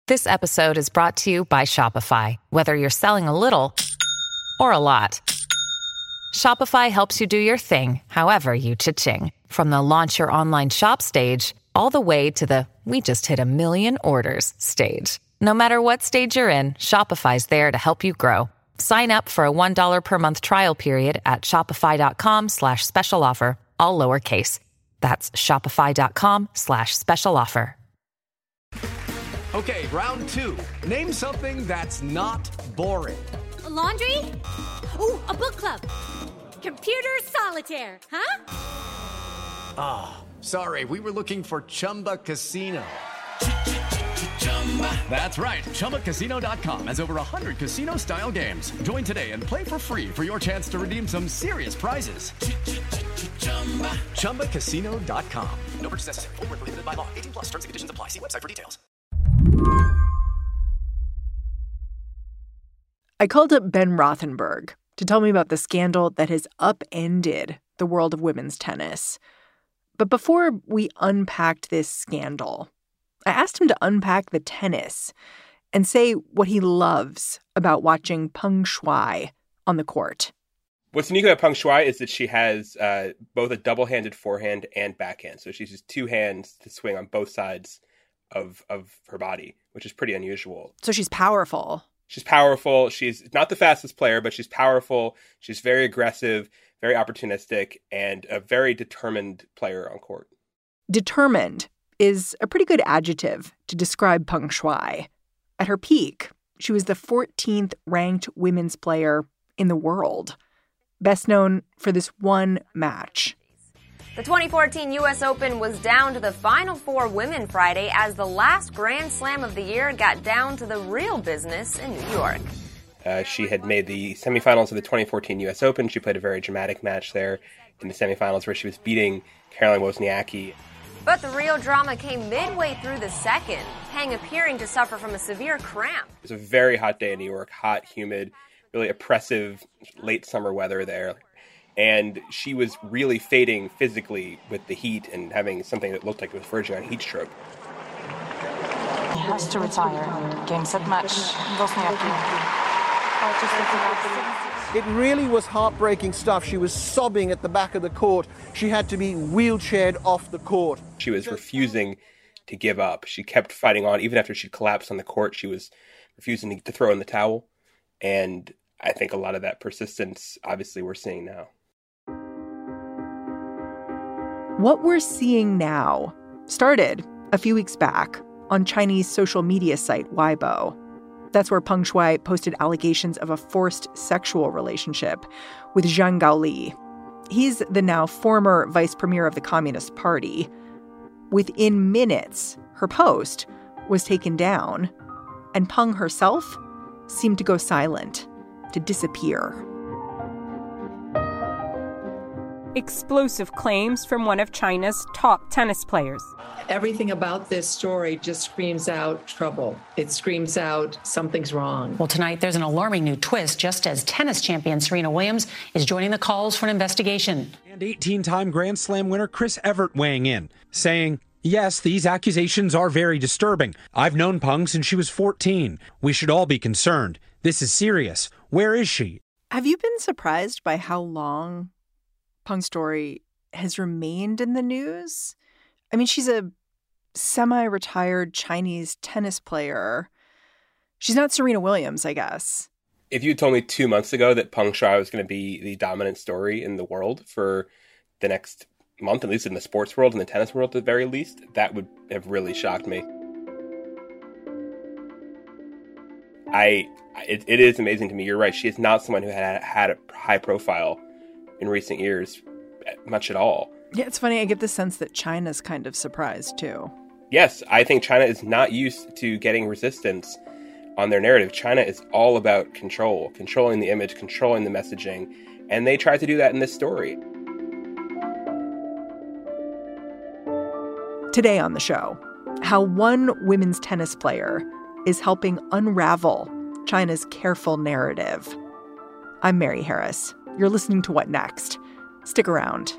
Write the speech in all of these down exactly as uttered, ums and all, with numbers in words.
This episode is brought to you by Shopify. Whether you're selling a little or a lot, Shopify helps you do your thing, however you cha-ching. From the launch your online shop stage, all the way to the we just hit a million orders stage. No matter what stage you're in, Shopify's there to help you grow. Sign up for a one dollar per month trial period at shopify.com slash special offer, all lowercase. That's shopify.com slash special offer. Okay, round two. Name something that's not boring. A laundry? Ooh, a book club. Computer solitaire, huh? Ah, oh, sorry, we were looking for Chumba Casino. That's right, Chumba Casino dot com has over one hundred casino-style games. Join today and play for free for your chance to redeem some serious prizes. Chumba Casino dot com. No purchase necessary. Void where prohibited by law. eighteen plus. Terms and conditions apply. See website for details. I called up Ben Rothenberg to tell me about the scandal that has upended the world of women's tennis. But before we unpacked this scandal, I asked him to unpack the tennis and say what he loves about watching Peng Shuai on the court. What's unique about Peng Shuai is that she has uh, both a double-handed forehand and backhand. So she uses two hands to swing on both sides of of her body, which is pretty unusual. So she's powerful. She's powerful. She's not the fastest player, but she's powerful. She's very aggressive, very opportunistic, and a very determined player on court. Determined is a pretty good adjective to describe Peng Shuai. At her peak, she was the fourteenth ranked women's player in the world, best known for this one match. The twenty fourteen U S Open was down to the Final Four women Friday as the last Grand Slam of the year got down to the real business in New York. Uh, she had made the semifinals of the twenty fourteen U S Open. She played a very dramatic match there in the semifinals where she was beating Caroline Wozniacki. But the real drama came midway through the second, Peng appearing to suffer from a severe cramp. It was a very hot day in New York, hot, humid, really oppressive late summer weather there. And she was really fading physically with the heat and having something that looked like it was verging on heat stroke. He has to retire. Game, set, match. It really was heartbreaking stuff. She was sobbing at the back of the court. She had to be wheelchaired off the court. She was refusing to give up. She kept fighting on. Even after she collapsed on the court, she was refusing to throw in the towel. And I think a lot of that persistence, obviously, we're seeing now. What we're seeing now started a few weeks back on Chinese social media site Weibo. That's where Peng Shuai posted allegations of a forced sexual relationship with Zhang Gaoli. He's the now former vice premier of the Communist Party. Within minutes, her post was taken down, and Peng herself seemed to go silent, to disappear. Explosive claims from one of China's top tennis players. Everything about this story just screams out trouble. It screams out something's wrong. Well, tonight there's an alarming new twist just as tennis champion Serena Williams is joining the calls for an investigation. And eighteen-time Grand Slam winner Chris Evert weighing in, saying, yes, these accusations are very disturbing. I've known Peng since she was fourteen. We should all be concerned. This is serious. Where is she? Have you been surprised by how long Peng's story has remained in the news? I mean, she's a semi-retired Chinese tennis player. She's not Serena Williams, I guess. If you told me two months ago that Peng Shuai was going to be the dominant story in the world for the next month, at least in the sports world and the tennis world at the very least, that would have really shocked me. I, it, it is amazing to me. You're right. She is not someone who had had a high profile in recent years, much at all. Yeah, it's funny. I get the sense that China's kind of surprised, too. Yes, I think China is not used to getting resistance on their narrative. China is all about control, controlling the image, controlling the messaging, and they tried to do that in this story. Today on the show, how one women's tennis player is helping unravel China's careful narrative. I'm Mary Harris. You're listening to What Next? Stick around.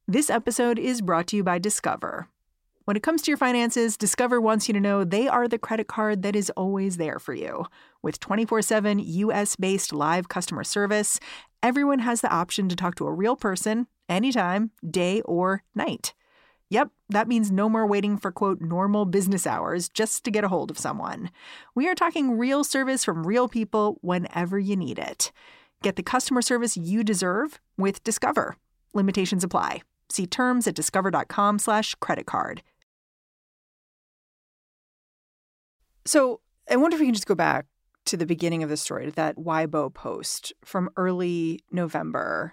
This episode is brought to you by Discover. When it comes to your finances, Discover wants you to know they are the credit card that is always there for you. With twenty-four seven U S-based live customer service, everyone has the option to talk to a real person anytime, day or night. Yep, that means no more waiting for, quote, normal business hours just to get a hold of someone. We are talking real service from real people whenever you need it. Get the customer service you deserve with Discover. Limitations apply. See terms at discover.com slash credit card. So I wonder if we can just go back to the beginning of the story, to that Weibo post from early November.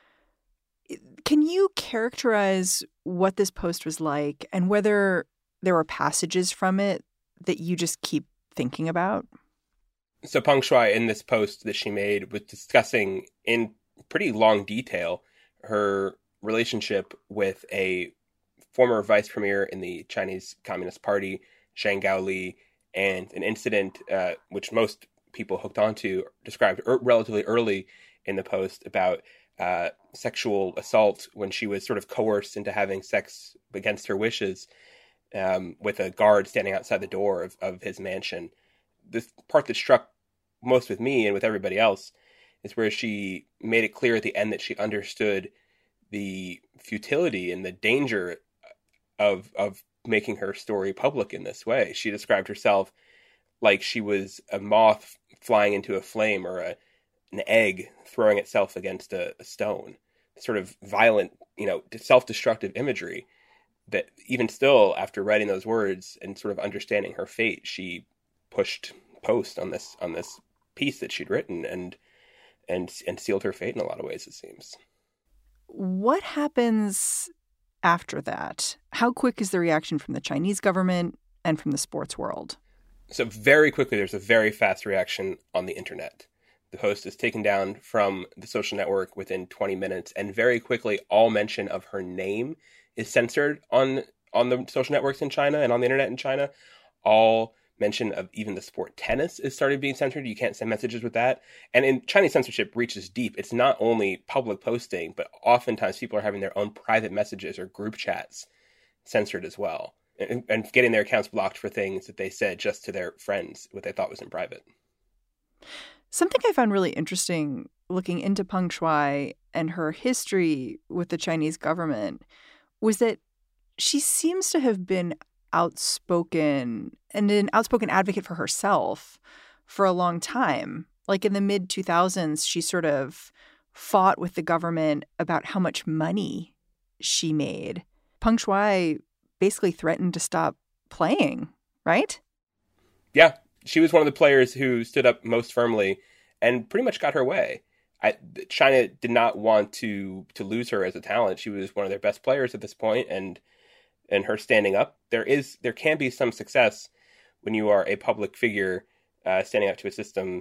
Can you characterize what this post was like and whether there were passages from it that you just keep thinking about? So Peng Shuai, in this post that she made, was discussing in pretty long detail her relationship with a former vice premier in the Chinese Communist Party, Zhang Gaoli, and an incident uh, which most people hooked onto described er- relatively early in the post about uh, sexual assault when she was sort of coerced into having sex against her wishes um, with a guard standing outside the door of, of his mansion. The part that struck most with me and with everybody else is where she made it clear at the end that she understood the futility and the danger of of making her story public in this way. She described herself like she was a moth flying into a flame or a, an egg throwing itself against a, a stone. Sort of violent, you know, self-destructive imagery that even still, after writing those words and sort of understanding her fate, she pushed post on this on this piece that she'd written and and and sealed her fate in a lot of ways, it seems. What happens after that? How quick is the reaction from the Chinese government and from the sports world? So very quickly, there's a very fast reaction on the internet. The post is taken down from the social network within twenty minutes, and very quickly, all mention of her name is censored on, on the social networks in China and on the internet in China. All mention of even the sport tennis is started being censored. You can't send messages with that. And in Chinese censorship reaches deep. It's not only public posting, but oftentimes people are having their own private messages or group chats censored as well. And, and getting their accounts blocked for things that they said just to their friends, what they thought was in private. Something I found really interesting looking into Peng Shuai and her history with the Chinese government was that she seems to have been outspoken and an outspoken advocate for herself for a long time. Like in the mid two thousands, she sort of fought with the government about how much money she made. Peng Shuai basically threatened to stop playing, right? Yeah, she was one of the players who stood up most firmly and pretty much got her way. I, China did not want to to lose her as a talent. She was one of their best players at this point, and and her standing up, there is there can be some success when you are a public figure uh, standing up to a system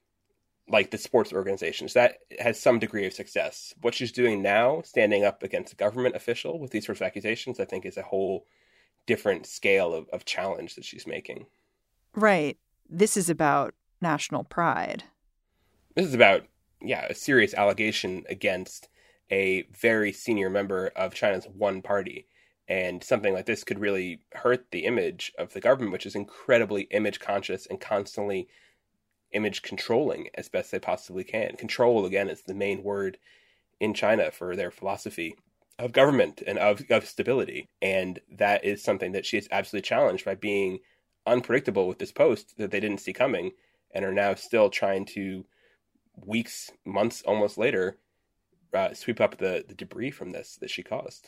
like the sports organizations. That has some degree of success. What she's doing now, standing up against a government official with these sorts of accusations, I think is a whole different scale of, of challenge that she's making. Right. This is about national pride. This is about, yeah, a serious allegation against a very senior member of China's one party. And something like this could really hurt the image of the government, which is incredibly image conscious and constantly image controlling as best they possibly can. Control, again, is the main word in China for their philosophy of government and of, of stability. And that is something that she is absolutely challenged by being unpredictable with this post that they didn't see coming and are now still trying to, weeks, months almost later, uh, sweep up the, the debris from this that she caused.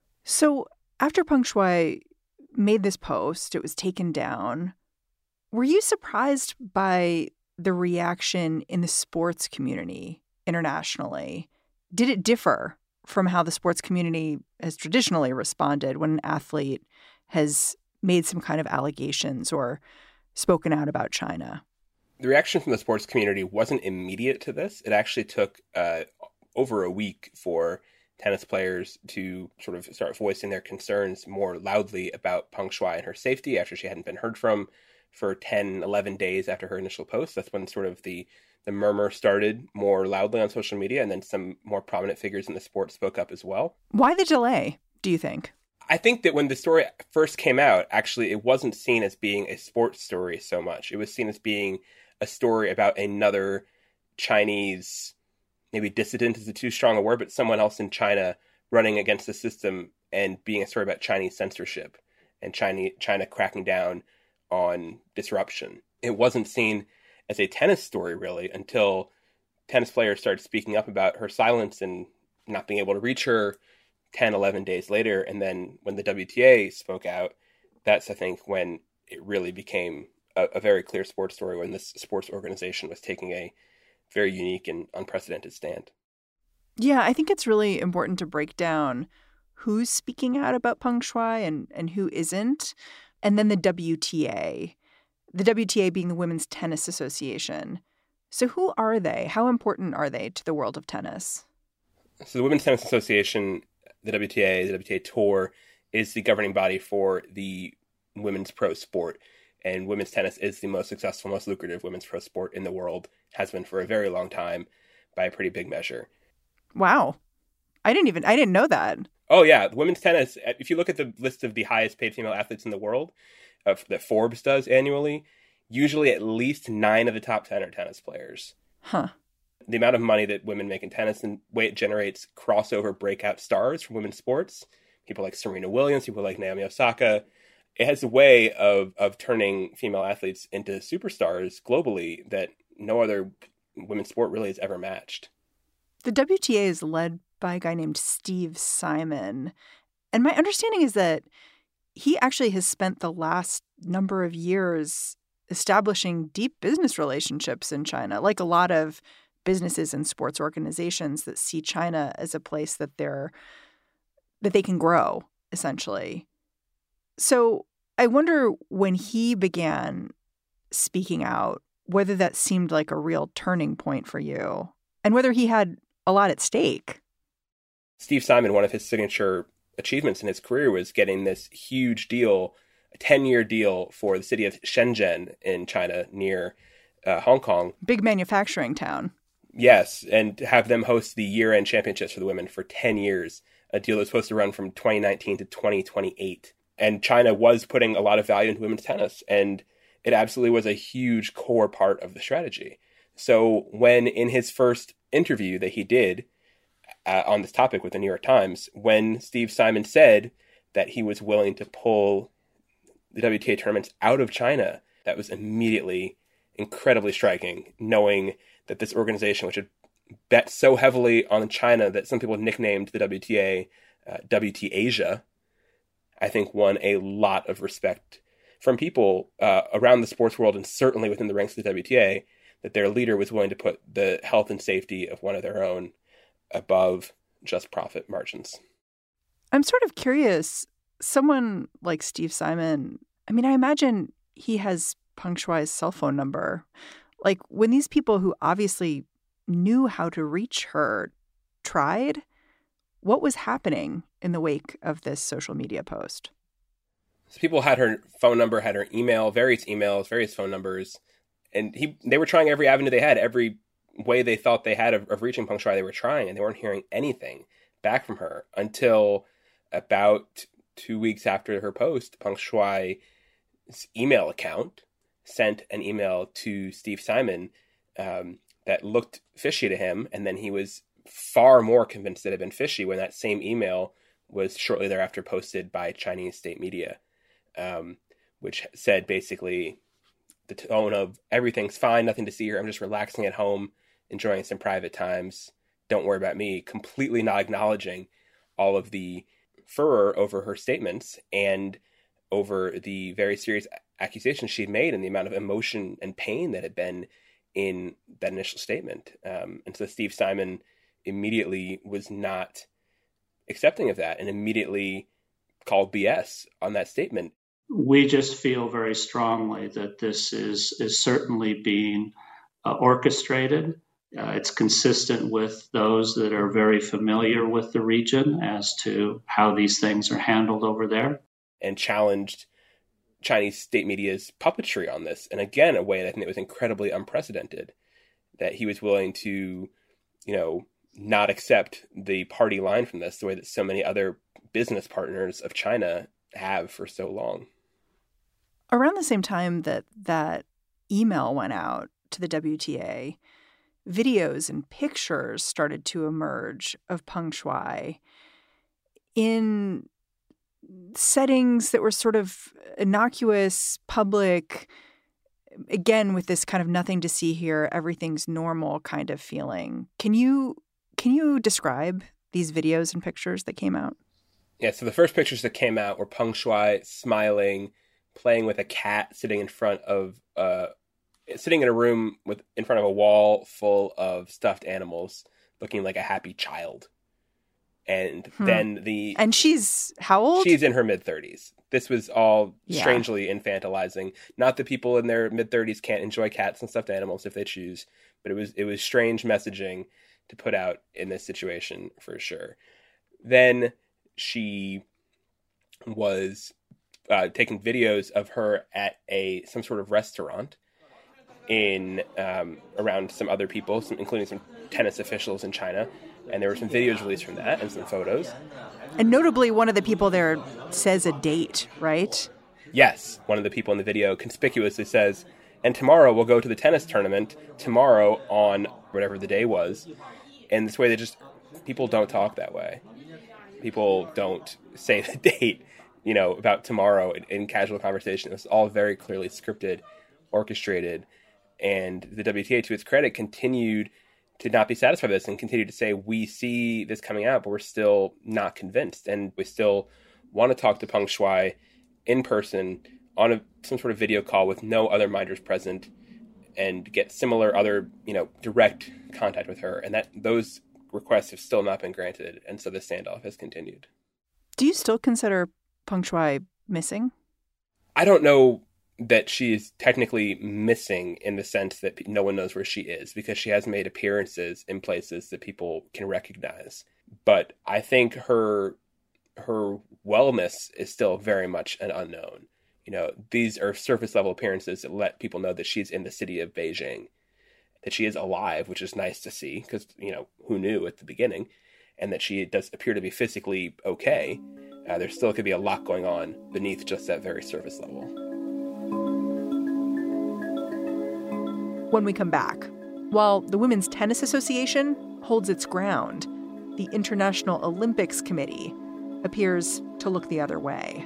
So after Peng Shuai made this post, it was taken down. Were you surprised by the reaction in the sports community internationally? Did it differ from how the sports community has traditionally responded when an athlete has made some kind of allegations or spoken out about China? The reaction from the sports community wasn't immediate to this. It actually took uh, over a week for tennis players to sort of start voicing their concerns more loudly about Peng Shuai and her safety after she hadn't been heard from for ten, eleven days after her initial post. That's when sort of the the murmur started more loudly on social media, and then some more prominent figures in the sport spoke up as well. Why the delay, do you think? I think that when the story first came out, actually, it wasn't seen as being a sports story so much. It was seen as being a story about another Chinese, maybe dissident is too strong a word, but someone else in China running against the system and being a story about Chinese censorship and China, China cracking down on disruption. It wasn't seen as a tennis story, really, until tennis players started speaking up about her silence and not being able to reach her ten, eleven days later. And then when the W T A spoke out, that's, I think, when it really became a, a very clear sports story, when this sports organization was taking a very unique and unprecedented stand. Yeah, I think it's really important to break down who's speaking out about Peng Shuai and, and who isn't. And then the W T A, the W T A being the Women's Tennis Association. So who are they? How important are they to the world of tennis? So the Women's Tennis Association, the W T A, the W T A Tour, is the governing body for the women's pro sport. And women's tennis is the most successful, most lucrative women's pro sport in the world, has been for a very long time by a pretty big measure. Wow. I didn't even, I didn't know that. Oh, yeah. Women's tennis, if you look at the list of the highest paid female athletes in the world uh, that Forbes does annually, usually at least nine of the top ten are tennis players. Huh. The amount of money that women make in tennis and the way it generates crossover breakout stars for women's sports, people like Serena Williams, people like Naomi Osaka, it has a way of, of turning female athletes into superstars globally that no other women's sport really has ever matched. The W T A is led by a guy named Steve Simon. And my understanding is that he actually has spent the last number of years establishing deep business relationships in China, like a lot of businesses and sports organizations that see China as a place that they're that they can grow, essentially. So I wonder, when he began speaking out, whether that seemed like a real turning point for you and whether he had a lot at stake. Steve Simon, one of his signature achievements in his career was getting this huge deal, a ten-year deal for the city of Shenzhen in China near uh, Hong Kong. Big manufacturing town. Yes, and have them host the year-end championships for the women for ten years, a deal that's supposed to run from twenty nineteen to twenty twenty-eight. And China was putting a lot of value into women's tennis, and it absolutely was a huge core part of the strategy. So when in his first interview that he did uh, on this topic with the New York Times, when Steve Simon said that he was willing to pull the W T A tournaments out of China, that was immediately incredibly striking, knowing that this organization, which had bet so heavily on China that some people nicknamed the W T A uh, W T Asia, I think won a lot of respect from people uh, around the sports world and certainly within the ranks of the W T A, that their leader was willing to put the health and safety of one of their own above just profit margins. I'm sort of curious, someone like Steve Simon, I mean, I imagine he has Peng Shuai's cell phone number. Like, when these people who obviously knew how to reach her tried, what was happening in the wake of this social media post? So people had her phone number, had her email, various emails, various phone numbers. And he, they were trying every avenue they had, every way they thought they had of, of reaching Peng Shuai, they were trying, and they weren't hearing anything back from her until about two weeks after her post. Peng Shuai's email account sent an email to Steve Simon um, that looked fishy to him, and then he was far more convinced that it had been fishy when that same email was shortly thereafter posted by Chinese state media, um, which said basically the tone of everything's fine, nothing to see here, I'm just relaxing at home, enjoying some private times, don't worry about me, completely not acknowledging all of the furor over her statements and over the very serious accusations she'd made and the amount of emotion and pain that had been in that initial statement. Um, and so Steve Simon immediately was not accepting of that and immediately called B S on that statement. We just feel very strongly that this is, is certainly being uh, orchestrated. Uh, it's consistent with those that are very familiar with the region as to how these things are handled over there. And challenged Chinese state media's puppetry on this. And again, a way that I think it was incredibly unprecedented. that he was willing to, you know, not accept the party line from this the way that so many other business partners of China have for so long. Around the same time that that email went out to the W T A, videos and pictures started to emerge of Peng Shuai in settings that were sort of innocuous, public, again, with this kind of nothing to see here, everything's normal kind of feeling. Can you can you describe these videos and pictures that came out? Yeah, so the first pictures that came out were Peng Shuai smiling, playing with a cat, sitting in front of uh sitting in a room with in front of a wall full of stuffed animals, looking like a happy child. And hmm. then the and she's how old? She's in her mid thirties. This was all yeah. strangely infantilizing. Not that people in their mid thirties can't enjoy cats and stuffed animals if they choose, but it was it was strange messaging to put out in this situation for sure. Then she was uh, taking videos of her at a some sort of restaurant in um, around some other people, some, including some tennis officials in China. And there were some videos released from that and some photos. And notably, one of the people there says a date, right? Yes. One of the people in the video conspicuously says, and tomorrow we'll go to the tennis tournament, tomorrow on whatever the day was. And this way they just, people don't talk that way. People don't say the date, you know, about tomorrow in, in casual conversation. It was all very clearly scripted, orchestrated. And the W T A, to its credit, continued to not be satisfied with this and continue to say, we see this coming out, but we're still not convinced. And we still want to talk to Peng Shuai in person on a, some sort of video call with no other minders present and get similar other, you know, direct contact with her. And that those requests have still not been granted. And so the standoff has continued. Do you still consider Peng Shuai missing? I don't know that she is technically missing in the sense that no one knows where she is, because she has made appearances in places that people can recognize. But I think her her wellness is still very much an unknown. You know, these are surface level appearances that let people know that she's in the city of Beijing, that she is alive, which is nice to see because, you know, who knew at the beginning, and that she does appear to be physically okay. Uh, there still could be a lot going on beneath just that very surface level. When we come back, while the Women's Tennis Association holds its ground, the International Olympics Committee appears to look the other way.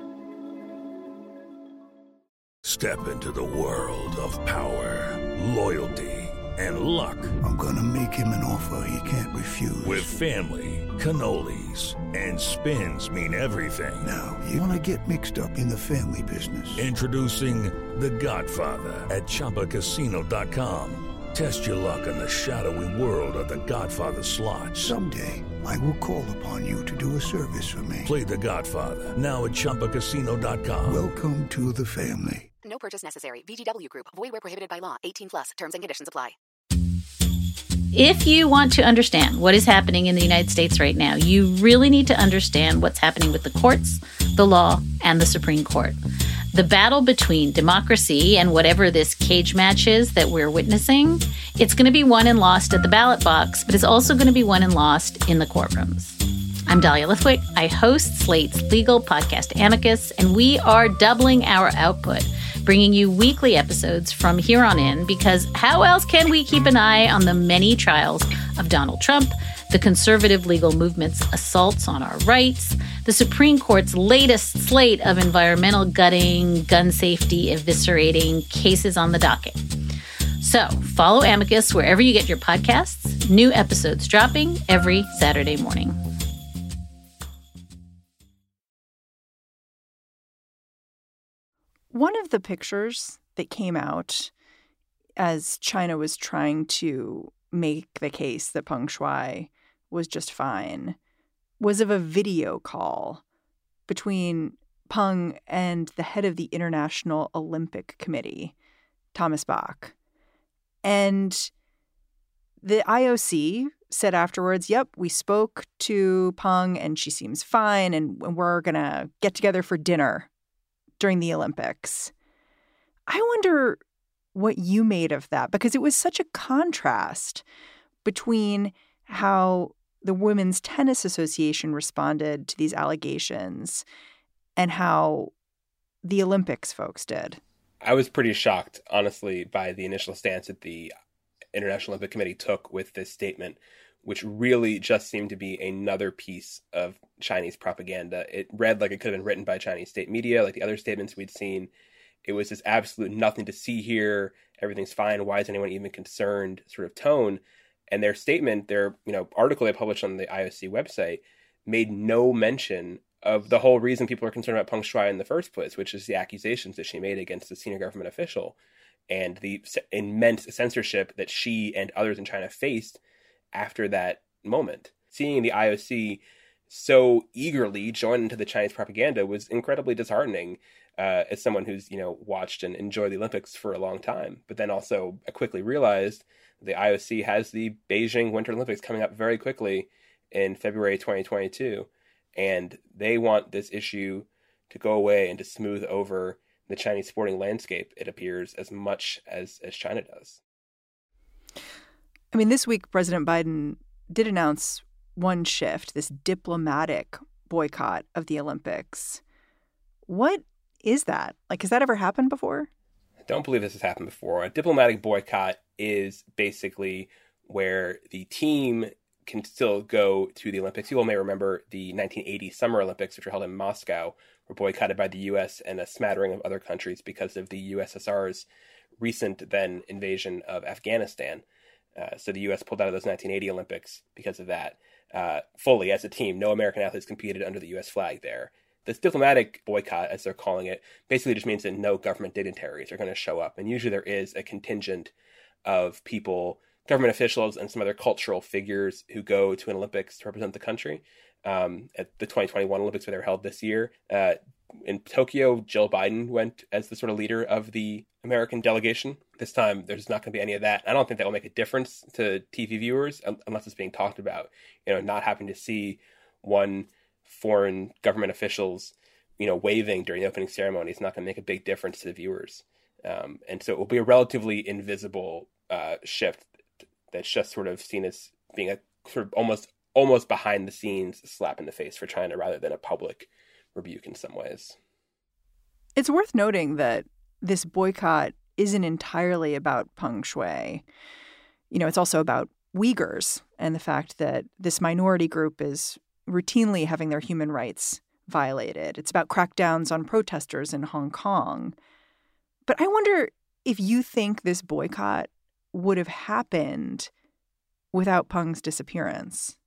Step into the world of power, loyalty, and luck. I'm gonna make him an offer he can't refuse. With family, cannolis, and spins mean everything. Now, you wanna get mixed up in the family business. Introducing The Godfather at Chumba Casino dot com. Test your luck in the shadowy world of The Godfather slot. Someday, I will call upon you to do a service for me. Play The Godfather, now at Chumba Casino dot com. Welcome to the family. No purchase necessary. V G W Group. Void where prohibited by law. eighteen plus. Terms and conditions apply. If you want to understand what is happening in the United States right now, you really need to understand what's happening with the courts, the law, and the Supreme Court. The battle between democracy and whatever this cage match is that we're witnessing, it's going to be won and lost at the ballot box, but it's also going to be won and lost in the courtrooms. I'm Dahlia Lithwick. I host Slate's legal podcast Amicus, and we are doubling our output, bringing you weekly episodes from here on in, because how else can we keep an eye on the many trials of Donald Trump, the conservative legal movement's assaults on our rights, the Supreme Court's latest slate of environmental gutting, gun safety eviscerating cases on the docket. So follow Amicus wherever you get your podcasts. New episodes dropping every Saturday morning. One of the pictures that came out as China was trying to make the case that Peng Shuai was just fine was of a video call between Peng and the head of the International Olympic Committee, Thomas Bach. And the I O C said afterwards, yep, we spoke to Peng and she seems fine and we're going to get together for dinner during the Olympics. I wonder, what you made of that, because it was such a contrast between how the Women's Tennis Association responded to these allegations and how the Olympics folks did. I was pretty shocked, honestly, by the initial stance that the International Olympic Committee took with this statement, which really just seemed to be another piece of Chinese propaganda. It read like it could have been written by Chinese state media, like the other statements we'd seen. It was this absolute nothing to see here, everything's fine, why is anyone even concerned sort of tone. And their statement, their you know article they published on the I O C website, made no mention of the whole reason people are concerned about Peng Shuai in the first place, which is the accusations that she made against the senior government official and the immense censorship that she and others in China faced after that moment. Seeing the I O C so eagerly join into the Chinese propaganda was incredibly disheartening uh, as someone who's, you know, watched and enjoyed the Olympics for a long time. But then also I quickly realized the I O C has the Beijing Winter Olympics coming up very quickly in February twenty twenty-two. And they want this issue to go away and to smooth over the Chinese sporting landscape, it appears, as much as, as China does. I mean, this week, President Biden did announce one shift, this diplomatic boycott of the Olympics. What is that? Like, has that ever happened before? I don't believe this has happened before. A diplomatic boycott is basically where the team can still go to the Olympics. You all may remember the nineteen eighty Summer Olympics, which were held in Moscow, were boycotted by the U S and a smattering of other countries because of the U S S R's recent then invasion of Afghanistan. Uh, so the U S pulled out of those nineteen eighty Olympics because of that. Uh, fully as a team, no American athletes competed under the U S flag there. This diplomatic boycott, as they're calling it, basically just means that no government dignitaries are going to show up. And usually there is a contingent of people, government officials and some other cultural figures who go to an Olympics to represent the country. Um, at the twenty twenty-one Olympics, where they were held this year, uh, in Tokyo, Jill Biden went as the sort of leader of the American delegation. This time, there's not going to be any of that. I don't think that will make a difference to T V viewers unless it's being talked about. You know, not having to see one foreign government officials, you know, waving during the opening ceremony is not going to make a big difference to the viewers. Um, and so it will be a relatively invisible uh, shift that's just sort of seen as being a sort of almost almost behind the scenes slap in the face for China rather than a public rebuke in some ways. It's worth noting that this boycott isn't entirely about Peng Shuai. You know, it's also about Uyghurs and the fact that this minority group is routinely having their human rights violated. It's about crackdowns on protesters in Hong Kong. But I wonder if you think this boycott would have happened without Peng's disappearance.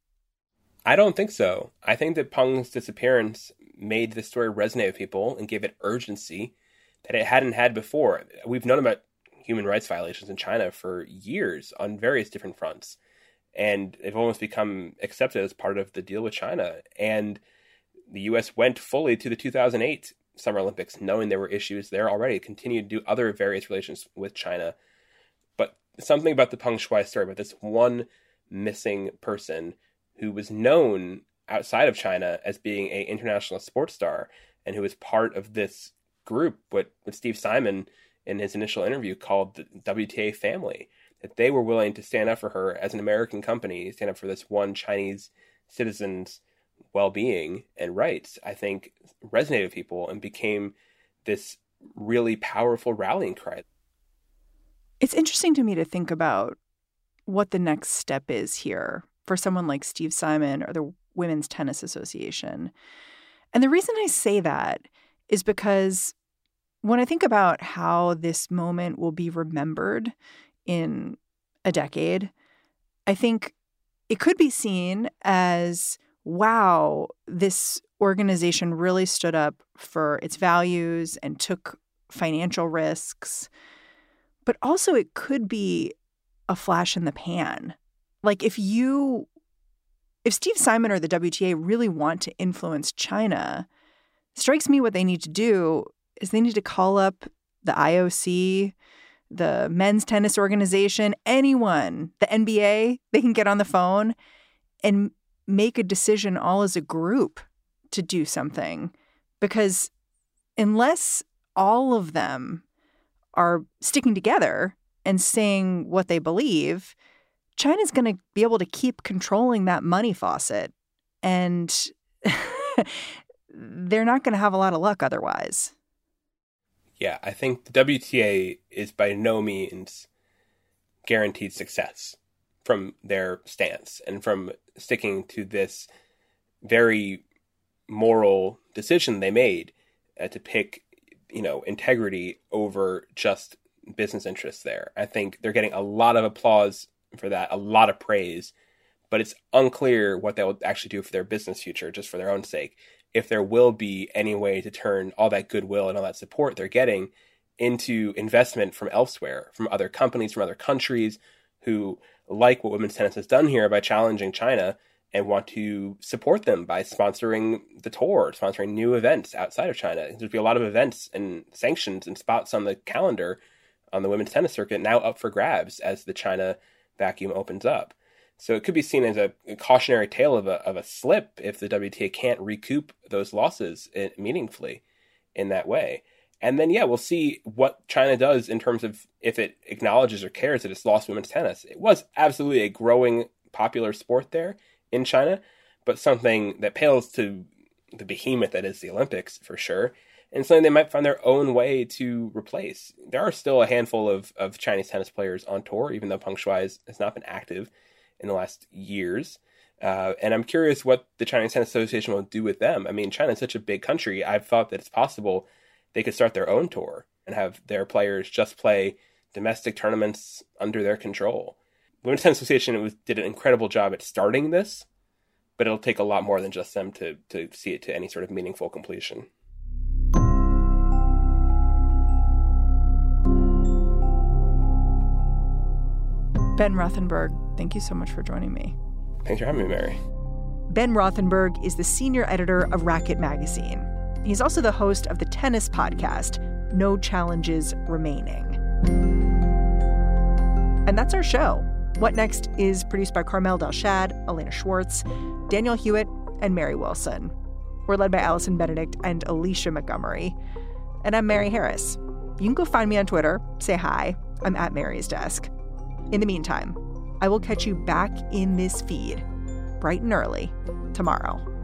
I don't think so. I think that Peng's disappearance made the story resonate with people and gave it urgency that it hadn't had before. We've known about human rights violations in China for years on various different fronts, and they've almost become accepted as part of the deal with China. And the U S went fully to the two thousand eight Summer Olympics, knowing there were issues there already, continued to do other various relations with China. But something about the Peng Shuai story, about this one missing person who was known outside of China as being an international sports star and who was part of this group, what, what Steve Simon in his initial interview called the W T A family, that they were willing to stand up for her as an American company, stand up for this one Chinese citizen's well-being and rights, I think resonated with people and became this really powerful rallying cry. It's interesting to me to think about what the next step is here for someone like Steve Simon or the Women's Tennis Association. And the reason I say that is because when I think about how this moment will be remembered in a decade, I think it could be seen as, wow, this organization really stood up for its values and took financial risks. But also it could be a flash in the pan. Like if you, if Steve Simon or the W T A really want to influence China, strikes me what they need to do is they need to call up the I O C, the Men's Tennis Organization, anyone, the N B A. They can get on the phone and make a decision all as a group to do something. Because unless all of them are sticking together and saying what they believe, China's going to be able to keep controlling that money faucet. And they're not going to have a lot of luck otherwise. Yeah, I think the W T A is by no means guaranteed success from their stance and from sticking to this very moral decision they made uh, to pick, you know, integrity over just business interests there. I think they're getting a lot of applause for that, a lot of praise, but it's unclear what that will actually do for their business future, just for their own sake. If there will be any way to turn all that goodwill and all that support they're getting into investment from elsewhere, from other companies, from other countries who like what women's tennis has done here by challenging China and want to support them by sponsoring the tour, sponsoring new events outside of China. There'll be a lot of events and sanctions and spots on the calendar on the women's tennis circuit now up for grabs as the China vacuum opens up. So it could be seen as a, a cautionary tale of a of a slip if the W T A can't recoup those losses in, meaningfully in that way. And then, yeah, we'll see what China does in terms of if it acknowledges or cares that it's lost women's tennis. It was absolutely a growing popular sport there in China, but something that pales to the behemoth that is the Olympics for sure, and something they might find their own way to replace. There are still a handful of, of Chinese tennis players on tour, even though Peng Shuai has, has not been active in the last years. Uh, and I'm curious what the Chinese Tennis Association will do with them. I mean, China is such a big country. I've thought that it's possible they could start their own tour and have their players just play domestic tournaments under their control. Women's Tennis Association was, did an incredible job at starting this, but it'll take a lot more than just them to, to see it to any sort of meaningful completion. Ben Rothenberg, thank you so much for joining me. Thanks for having me, Mary. Ben Rothenberg is the senior editor of Racket Magazine. He's also the host of the tennis podcast, No Challenges Remaining. And that's our show. What Next is produced by Carmel Delshad, Elena Schwartz, Daniel Hewitt, and Mary Wilson. We're led by Allison Benedict and Alicia Montgomery. And I'm Mary Harris. You can go find me on Twitter. Say hi. I'm at Mary's Desk. In the meantime, I will catch you back in this feed bright and early tomorrow.